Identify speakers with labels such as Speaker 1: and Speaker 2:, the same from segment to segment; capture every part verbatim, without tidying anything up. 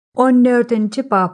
Speaker 1: on dördüncü bab.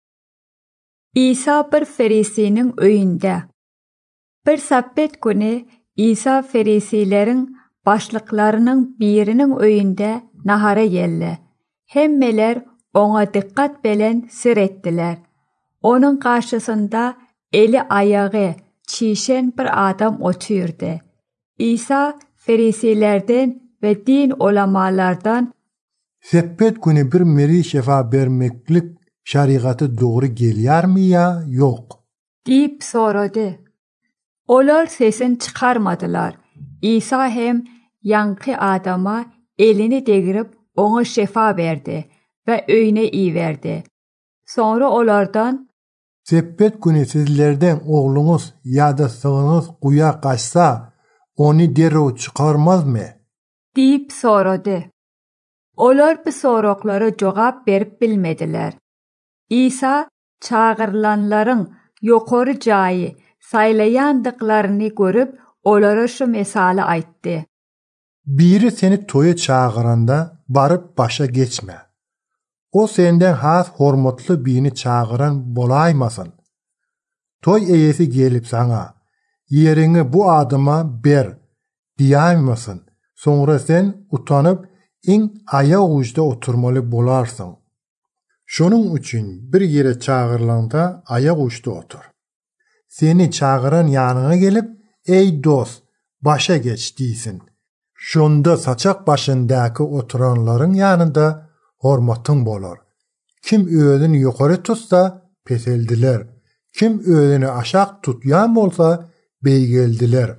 Speaker 1: İsa bir Ferisinin öyünde. Bir sabbet günü İsa Ferisilerin başlıklarının birinin öyünde nahara geldi. Hemmeler ona dikkat bilen sır ettiler. Onun karşısında eli ayağı çişen bir adam oturdu. İsa Ferisilerden ve din ulamalardan
Speaker 2: Seppet günü bir meri şefa vermeklik şariatı doğru geliyor mu ya yok?
Speaker 1: deyip soradı. Onlar sesini çıkarmadılar. İsa hem yankı adama elini değirip ona şefa verdi ve öyüne iyi verdi. Sonra onlardan
Speaker 2: Seppet günü sizlerden oğlunuz ya da sığınız kuya kaçsa onu derhal çıkarmaz mı?
Speaker 1: deyip soradı. Onlar bu soraklara cevap verip bilmediler. İsa çağırılanların yukarı cayı saylayandıklarını görüp onlara şu mesali ayttı.
Speaker 2: Biri seni toya çağıranda barıp başa geçme. O senden has hormatlı birini çağıran bolaymasın. Toy eyesi gelip sana, yerini bu adıma ber, diyaymasın. Sonra sen utanıp in ayak uçta oturmalı bolarsın. Şunun için bir yere çağırılanda ayak uçta otur. Seni çağıran yanına gelip, ey dost, başa geç deysin. Şunda saçak başındaki oturanların yanında hormatın bolar. Kim öğünü yukarı tutsa peseldiler. Kim öğünü aşağı tutyan olsa beygeldiler.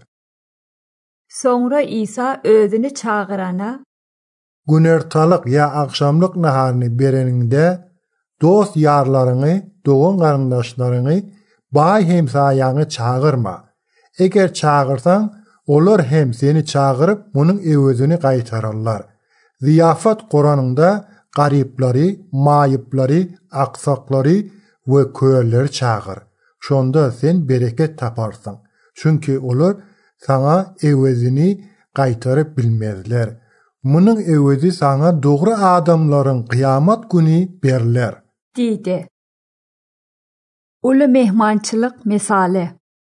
Speaker 1: Sonra İsa öğünü çağırana
Speaker 2: Günertalık ya akşamlık naharını bereninde dost yarlarını, doğun karındaşlarını, bay hemsayanı çağırma. Eğer çağırsan, olur hem seni çağırıp bunun evözünü kaytarırlar. Ziyafat Kur'an'ında garipleri, mayıpları, aksakları ve köylüleri çağır. Şonda sen bereket taparsın. Çünkü olur sana evözünü kaytarıp bilmezler. Bunun evözü sana doğru adamların kıyamet günü berler.
Speaker 1: dedi. Ulu mehmançılık misali.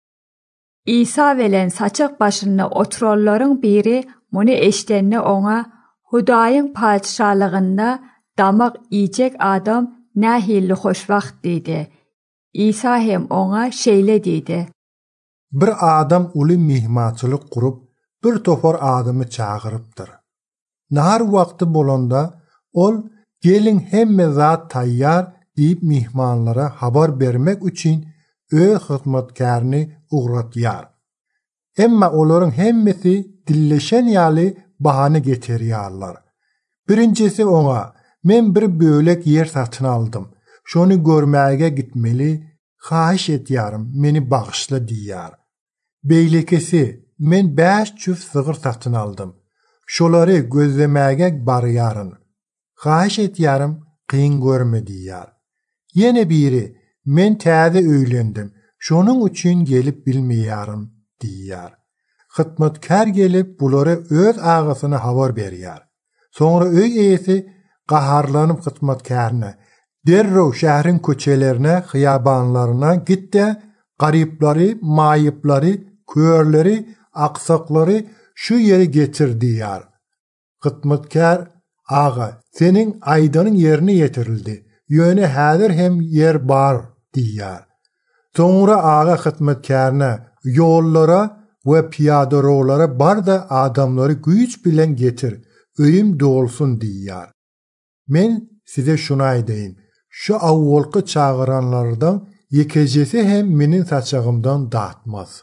Speaker 1: İsa velen saçak başına oturanların biri bunu eştenini ona Hudayın padişahlığında damak yiyecek adam nahilli hoşvakt dedi. İsa hem ona şeyle dedi.
Speaker 2: Bir adam ulu mihmançılık kurup bir topar adamı çağırıptır. Nahar vakti bolanda ol gelin hemme zat tayyar deyip mihmanlara haber vermek için ö hizmetkarını uğratyar. Emma onların hemmesi dilleşen yali bahane getiriyorlar. Birincisi ona, men bir bölek yer satın aldım. Şonu görmeye gitmeli, xahiş etyarım, meni bağışla diyar. Beylekesi, men beş çüft sığır satın aldım. Şoları gözlemeye barıyarın. Xahiş etyarım, kıyın görme diyar. Yine biri, men təze öylendim. Şonun için gelip bilmeyarım diyar. Hizmetkar gelip buları öz ağasını haber beriyar. Sonra öy eyesi qaharlanıp hizmetkarına, derrov şehrin köçelerine, hıyabanlarına git de garipleri, mayıpları, köörleri, aksakları şu yere getir diyar. Hizmetkar, ağa, senin aydanın yerine getirildi. Yöne hadir hem yer bar diyar. Sonra ağa hizmetkarına, yollara ve piyaderolara bar da adamları güç bilen getir, öyüm dolsun diyar. Men size şuna edeyim, şu avvolqı çağıranlardan yekecesi hem menin saçağımdan dağıtmaz.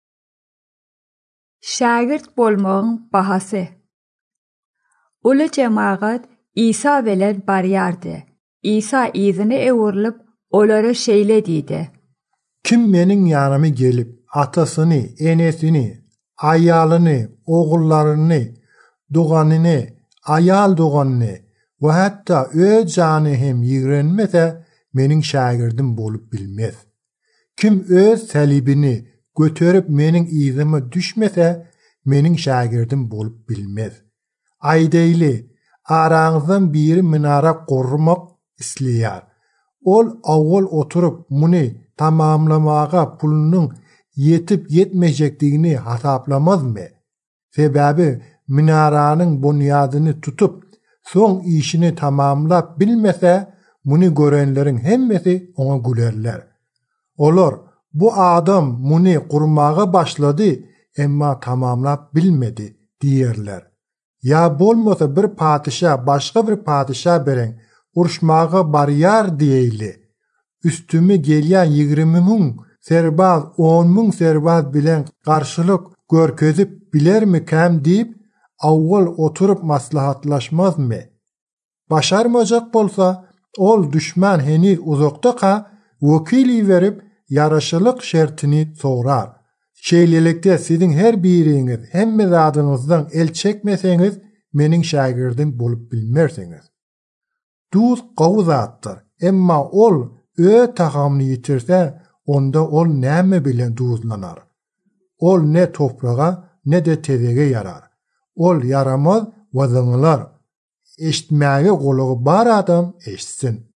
Speaker 1: Şagirt bolmağın bahası. Ulu cemaat İsa velen barıyardı. İsa izini eğurilip onlara şeyle dedi.
Speaker 2: Kim menin yanıma gelip atasını, enesini, ayalını, oğullarını, doğanını, ayal doğanını ve hatta öz canı hem yigrenmese menin şagirdim bolup bilmez. Kim öz salibini götürüp menin izime düşmese menin şagirdim bolup bilmez. Aydaylı aranızdan biri minara kurmak isleýär. Ol awwal oturup muni tamamlamaga pulunun yetip yetmejekdigini hasaplamazmy? Sebäbi minaranyň bunyadyny tutup soň işini tamamlap bilmese, muni görenleriň hemmesi ona gülerler. Olar, bu adam muni gurmaga başlady, emma tamamlap bilmedi diýerler. Ya bolmasa bir padişa başga bir padişa beren urşmaga barýar diýeli. Üstümi gelýän ýygrimi müň serbaz, on müň serbaz bilen garşylyk görkezip bilermi käm diýip awwal oturup maslahatlaşmazmy? Başarmajak bolsa, ol düşman heniz uzakda ka wekili verip yaraşylyk şertini sorar. Şeýlelikde sizin her biriňiz hemme zadyňyzdan el çekmeseňiz, meniň şagirdim bolup bilmersiňiz. Duz gowzatdyr, emma ol ö tahamny ýitirse, onda ol näme bilen duzlanar? Ol ne toprağa ne de tezege yarar. Ol yaramaz wazyňlar. Eşitmäge golagy bar adam eşitsin.